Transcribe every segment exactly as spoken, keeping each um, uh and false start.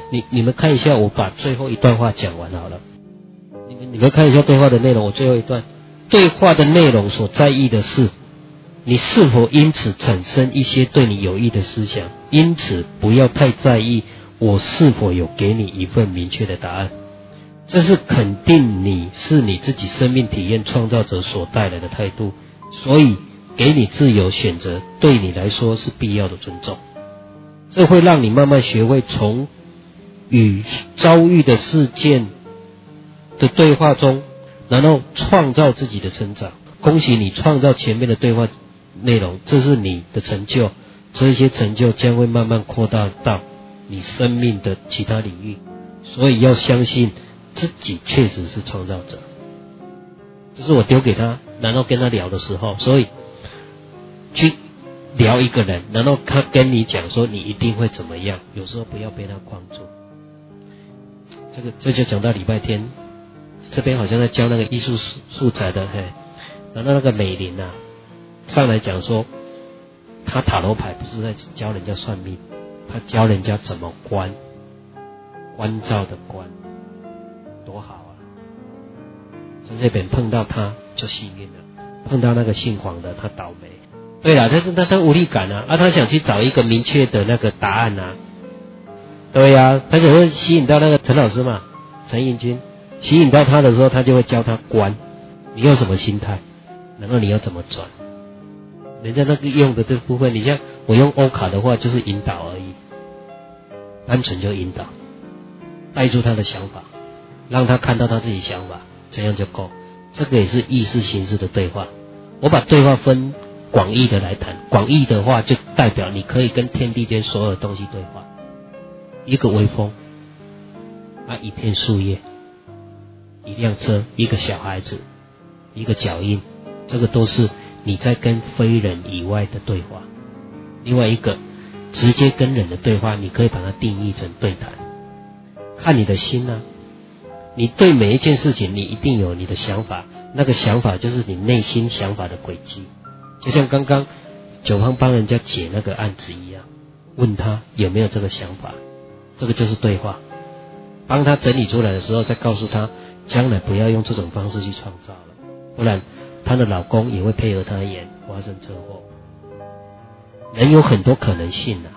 你你们看一下，我把最后一段话讲完好了。你们你们看一下对话的内容，我最后一段对话的内容所在意的是，你是否因此产生一些对你有益的思想，因此不要太在意我是否有给你一份明确的答案。这是肯定你是你自己生命体验创造者所带来的态度，所以给你自由选择对你来说是必要的尊重。这会让你慢慢学会从与遭遇的事件的对话中，然后创造自己的成长。恭喜你创造前面的对话内容，这是你的成就，这些成就将会慢慢扩大到你生命的其他领域，所以要相信自己确实是创造者。这是我丢给他，然后跟他聊的时候，所以去聊一个人，然后他跟你讲说你一定会怎么样，有时候不要被他框住。这个这就讲到礼拜天，这边好像在教那个艺术素材的，嘿，然后那个美玲啊上来讲说，他塔罗牌不是在教人家算命，他教人家怎么观，关照的关，多好啊！在这边碰到他就幸运了，碰到那个姓黄的他倒霉。对了，但是他他无力感啊，啊他想去找一个明确的那个答案啊。对呀、啊，他只会吸引到那个陈老师嘛，陈颖君，吸引到他的时候，他就会教他观，你有什么心态，然后你要怎么转。人家那个用的这部分，你像我用欧卡的话，就是引导而已，单纯就引导，带出他的想法，让他看到他自己想法，这样就够。这个也是意识形式的对话。我把对话分广义的来谈，广义的话就代表你可以跟天地间所有的东西对话。一个微风啊，一片树叶，一辆车，一个小孩子，一个脚印，这个都是你在跟非人以外的对话。另外一个直接跟人的对话，你可以把它定义成对谈。看你的心啊，你对每一件事情你一定有你的想法，那个想法就是你内心想法的轨迹。就像刚刚九方帮人家解那个案子一样，问他有没有这个想法，这个就是对话。帮他整理出来的时候，再告诉他将来不要用这种方式去创造了，不然她的老公也会配合她演，发生车祸。人有很多可能性啊。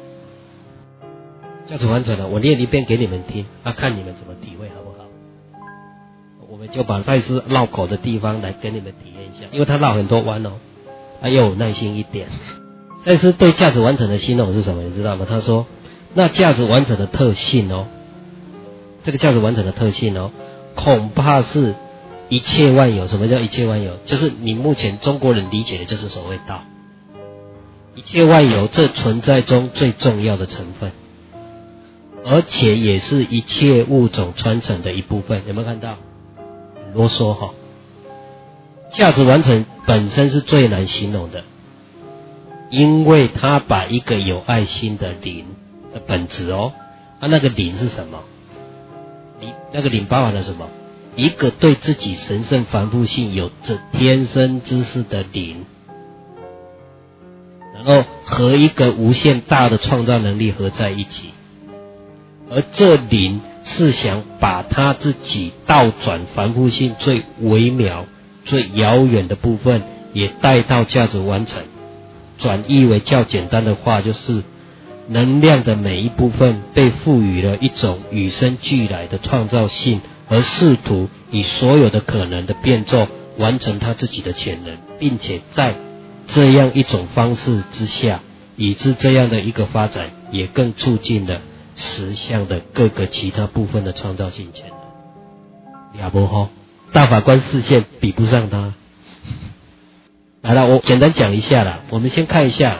价值完成了，我念一遍给你们听，啊，看你们怎么体会好不好？我们就把赛斯绕口的地方来跟你们体验一下，因为他绕很多弯哦，啊，要有耐心一点。赛斯对价值完成的形容是什么？你知道吗？他说，那价值完成的特性哦，这个价值完成的特性哦，恐怕是一切万有。什么叫一切万有？就是你目前中国人理解的就是所谓道。一切万有这存在中最重要的成分，而且也是一切物种传承的一部分。有没有看到？很啰嗦哈、哦。价值完成本身是最难形容的，因为它把一个有爱心的灵的本质哦，啊，那个灵是什么？灵那个灵包含了什么？一个对自己神圣繁复性有着天生知识的灵，然后和一个无限大的创造能力合在一起，而这灵是想把他自己倒转繁复性最微妙、最遥远的部分也带到价值完成。转译为较简单的话，就是能量的每一部分被赋予了一种与生俱来的创造性，而试图以所有的可能的变奏完成他自己的潜能，并且在这样一种方式之下，以致这样的一个发展也更促进了实相的各个其他部分的创造性潜能。亚伯吼，大法官视线比不上他。来了，我简单讲一下啦。我们先看一下，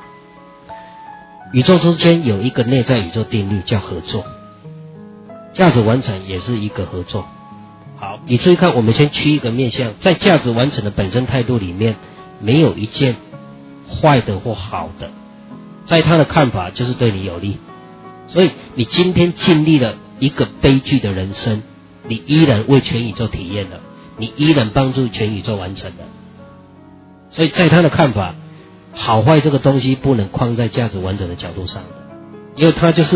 宇宙之间有一个内在宇宙定律叫合作，价值完成也是一个合作。好，你注意看，我们先区一个面向，在价值完成的本身态度里面，没有一件坏的或好的，在他的看法就是对你有利。所以你今天经历了一个悲剧的人生，你依然为全宇宙体验了，你依然帮助全宇宙完成了。所以在他的看法，好坏这个东西不能框在价值完整的角度上的，因为他就是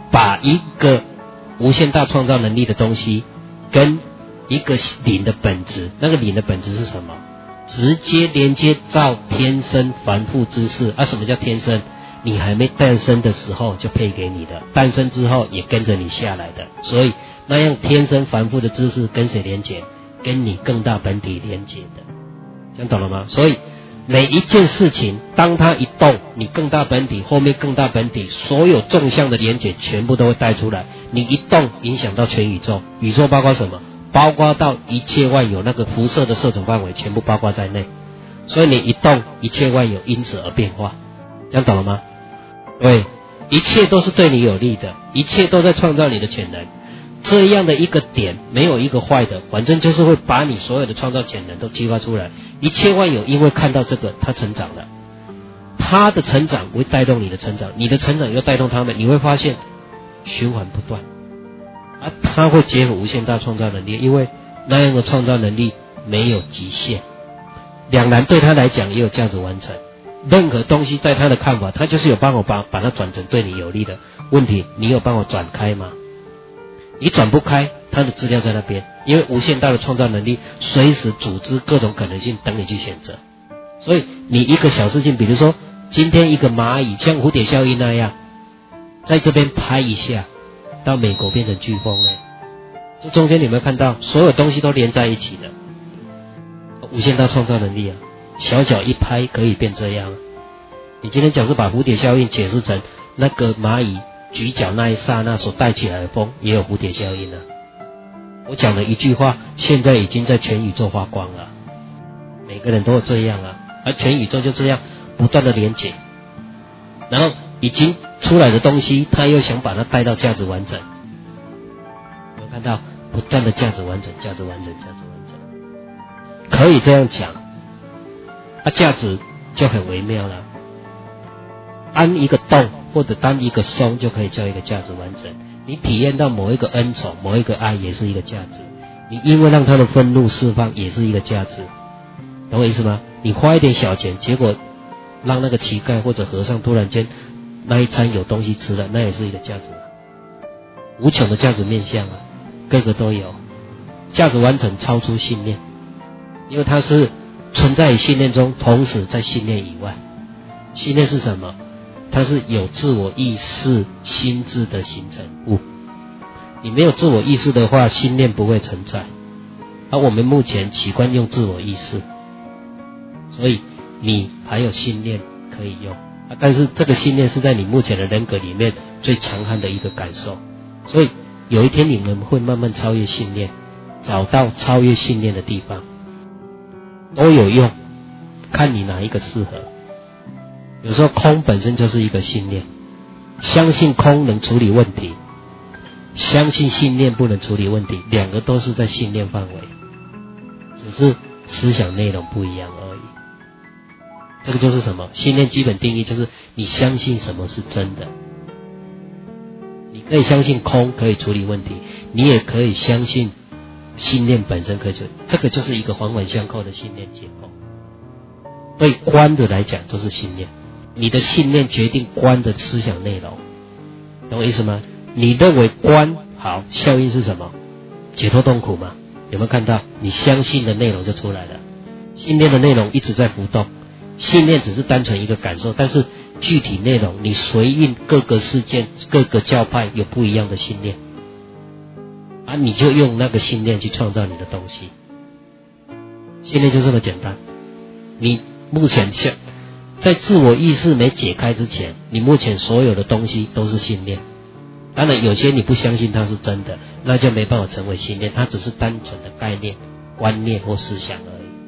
把一个无限大创造能力的东西跟一个灵的本质，那个灵的本质是什么？直接连接到天生凡夫之事。啊，什么叫天生？你还没诞生的时候就配给你的，诞生之后也跟着你下来的。所以那样天生凡夫的知识跟谁连接？跟你更大本体连接的。这样懂了吗？所以每一件事情当它一动，你更大本体后面更大本体所有纵向的连接全部都会带出来。你一动影响到全宇宙，宇宙包括什么？包括到一切万有，那个辐射的射种范围全部包括在内。所以你一动，一切万有因此而变化。这样懂了吗？对，一切都是对你有利的，一切都在创造你的潜能。这样的一个点没有一个坏的，反正就是会把你所有的创造潜能都激发出来。一切万有因为看到这个，它成长了，它的成长会带动你的成长，你的成长又带动他们，你会发现循环不断。啊，它会结合无限大创造能力，因为那样的创造能力没有极限。两难对他来讲也有价值完成。任何东西在他的看法，他就是有办法把把它转成对你有利的。问题，你有办法转开吗？你转不开，它的资料在那边，因为无限大的创造能力随时组织各种可能性等你去选择。所以你一个小事情，比如说今天一个蚂蚁像蝴蝶效应那样在这边拍一下，到美国变成飓风了。这中间你有没有看到所有东西都连在一起的？无限大创造能力啊，小脚一拍可以变这样。你今天假设把蝴蝶效应解释成那个蚂蚁举脚那一刹那所带起来的风，也有蝴蝶效应了。我讲的一句话现在已经在全宇宙发光了，每个人都有这样啊，而全宇宙就这样不断的连结，然后已经出来的东西他又想把它带到价值完整。有没有看到不断的价值完整价值完整价值完整？可以这样讲啊，价值就很微妙了。单一个动或者单一个松就可以叫一个价值完整。你体验到某一个恩宠某一个爱也是一个价值，你因为让他的愤怒释放也是一个价值，懂我意思吗？你花一点小钱，结果让那个乞丐或者和尚突然间那一餐有东西吃了，那也是一个价值。无穷的价值面向啊，各个都有。价值完成超出信念，因为它是存在于信念中，同时在信念以外。信念是什么？它是有自我意识心智的形成物。你没有自我意识的话，信念不会存在。而我们目前习惯用自我意识，所以你还有信念可以用，但是这个信念是在你目前的人格里面最强悍的一个感受。所以有一天你们会慢慢超越信念，找到超越信念的地方，都有用，看你哪一个适合。有时候空本身就是一个信念，相信空能处理问题，相信信念不能处理问题，两个都是在信念范围，只是思想内容不一样而已。这个就是什么？信念基本定义就是你相信什么是真的。你可以相信空可以处理问题，你也可以相信信念本身可以处理，这个就是一个环环相扣的信念结构。对观的来讲就是信念，你的信念决定观的思想内容，懂我意思吗？你认为观好，效应是什么？解脱痛苦嘛？有没有看到？你相信的内容就出来了。信念的内容一直在浮动，信念只是单纯一个感受，但是具体内容你随应各个事件各个教派有不一样的信念啊，你就用那个信念去创造你的东西。信念就这么简单。你目前在自我意识没解开之前，你目前所有的东西都是信念。当然有些你不相信它是真的，那就没办法成为信念，它只是单纯的概念观念或思想而已。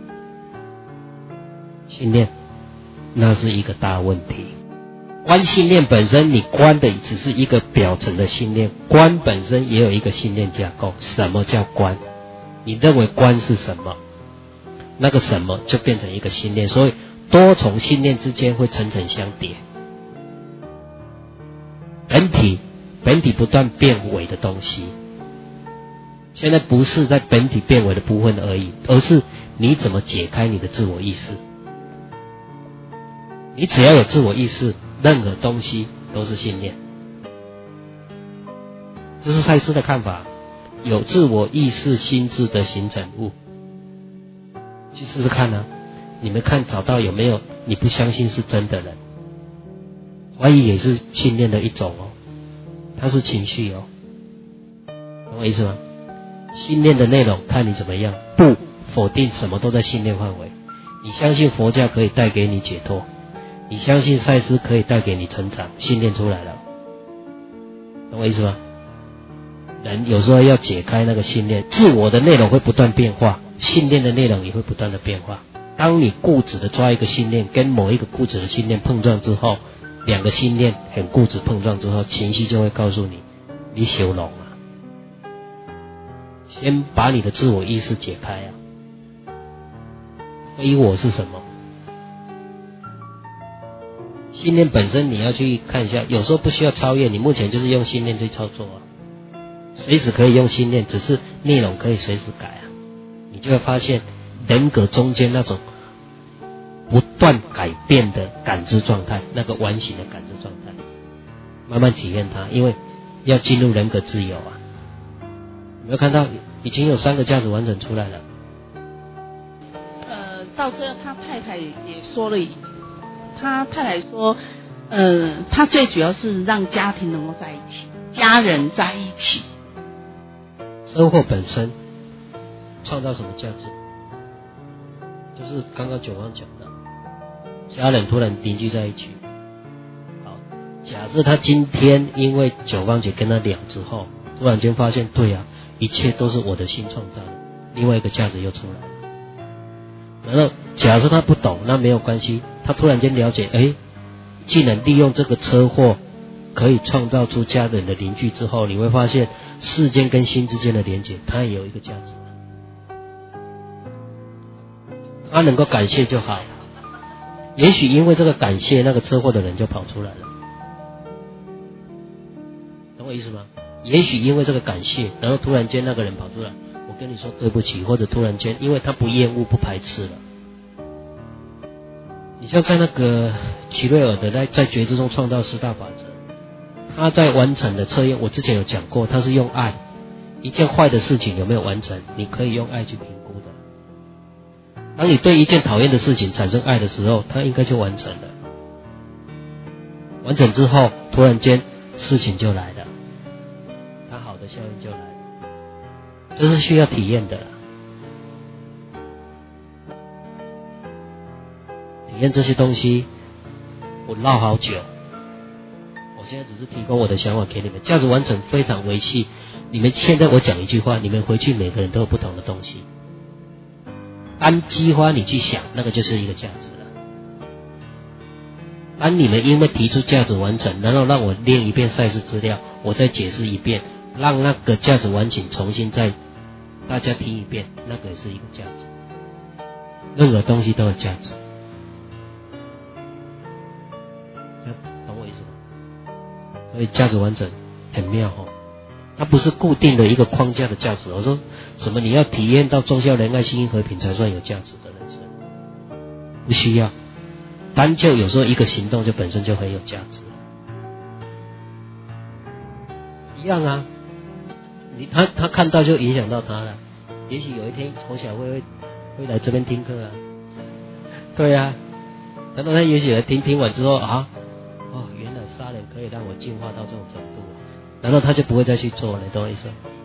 信念那是一个大问题。观信念本身，你观的只是一个表层的信念，观本身也有一个信念架构。什么叫观？你认为观是什么，那个什么就变成一个信念，所以多重信念之间会层层相叠。本体本体不断变伪的东西，现在不是在本体变伪的部分而已，而是你怎么解开你的自我意识。你只要有自我意识，任何东西都是信念。 这是赛斯的看法，有自我意识心智的形成物。去试试看啊，你们看找到有没有你不相信是真的人？怀疑也是信念的一种哦，它是情绪哦，懂我意思吗？信念的内容看你怎么样，不否定什么都在信念范围。你相信佛教可以带给你解脱，你相信赛斯可以带给你成长，信念出来了，懂我意思吗？人有时候要解开那个信念，自我的内容会不断变化，信念的内容也会不断的变化。当你固执的抓一个信念跟某一个固执的信念碰撞之后，两个信念很固执碰撞之后，情绪就会告诉你，你修拢啊，先把你的自我意识解开啊。非我是什么？信念本身你要去看一下，有时候不需要超越，你目前就是用信念去操作啊，随时可以用信念，只是内容可以随时改啊。你就会发现人格中间那种不断改变的感知状态，那个完形的感知状态，慢慢体验它，因为要进入人格自由啊。有没有看到已经有三个价值完整出来了？ 呃，到最后他太太也说了，他太太说，呃，他最主要是让家庭能够在一起，家人在一起。 车祸本身创造什么价值？就是刚刚九方讲的，家人突然凝聚在一起。好，假设他今天因为九方姐跟他聊之后，突然间发现，对啊，一切都是我的心创造的，另外一个价值又出来了。然后假设他不懂，那没有关系，他突然间了解，哎，既然利用这个车祸可以创造出家人的凝聚之后，你会发现世间跟心之间的连结，它也有一个价值。他能够感谢就好，也许因为这个感谢，那个车祸的人就跑出来了，懂我意思吗？也许因为这个感谢，然后突然间那个人跑出来，我跟你说对不起，或者突然间因为他不厌恶不排斥了。你像在那个奇瑞尔的在在觉知中创造四大法则，他在完成的测验，我之前有讲过，他是用爱，一件坏的事情有没有完成，你可以用爱去评估的。当你对一件讨厌的事情产生爱的时候，它应该就完成了。完成之后，突然间事情就来了，它好的效应就来了，这是需要体验的啦。体验这些东西，我唠好久。我现在只是提供我的想法给你们，价值完成非常维系。你们现在我讲一句话，你们回去每个人都有不同的东西。单激发你去想，那个就是一个价值了。当你们因为提出价值完成，然后让我练一遍赛事资料，我再解释一遍，让那个价值完成重新再大家听一遍，那个也是一个价值。任何东西都有价值，懂我意思吗？所以价值完整很妙哦。它不是固定的一个框架的价值。我说什么你要体验到忠孝仁爱心和平才算有价值的人生，不需要。单就有时候一个行动就本身就很有价值，一样啊。你他他看到就影响到他了。也许有一天侯小慧会会来这边听课啊，对啊。然后他也许来听听完之后啊，哦，原来杀人可以让我进化到这种程度。然后他就不会再去做了，你懂我意思吗？